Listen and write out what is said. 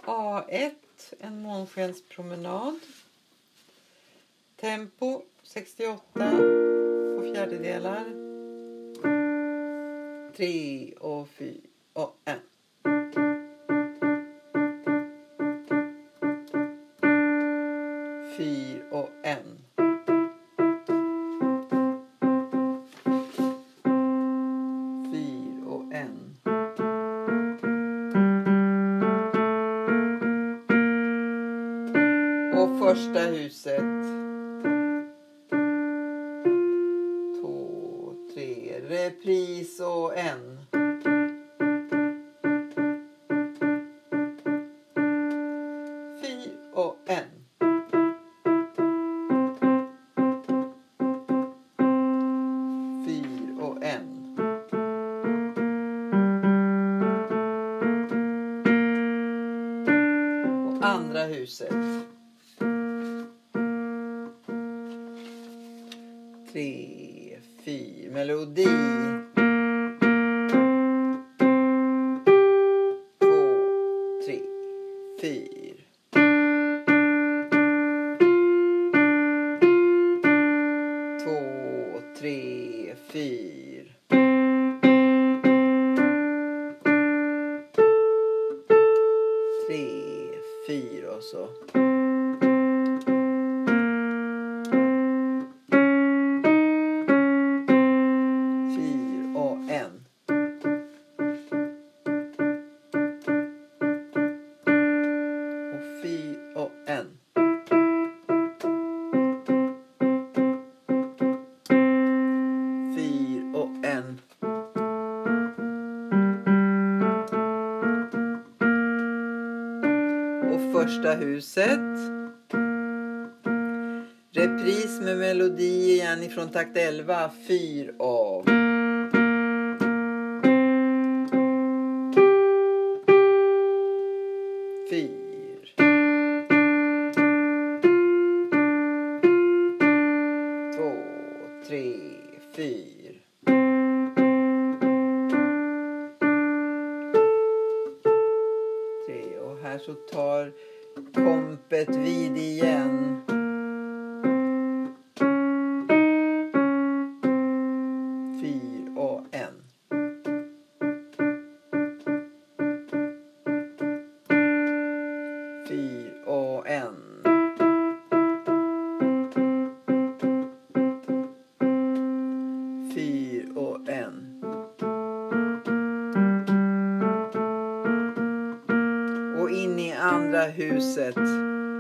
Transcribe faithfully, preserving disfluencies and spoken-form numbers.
A ett, en månskenspromenad. Tempo sextioåtta på fjärdedelar. tre och fyra och en. Fyra och en. Fyra och en. Och första huset. Två, tre, repris och en. Fyra och en. Fyra och en. Och andra huset. Tre, fyra, melodi. Två, tre, fyra. Två, tre, fyra. Tre, fyra och så. Fyra och en. Och fyra och en. Fyra och en. Och första huset. Repris med melodi igen ifrån takt elva. Fyr av. Fyr. Två, tre, fyr. Tre, och här så tar kompet vid igen. Fyr och en. Fyr och en. Fyr och en. Och in i andra huset.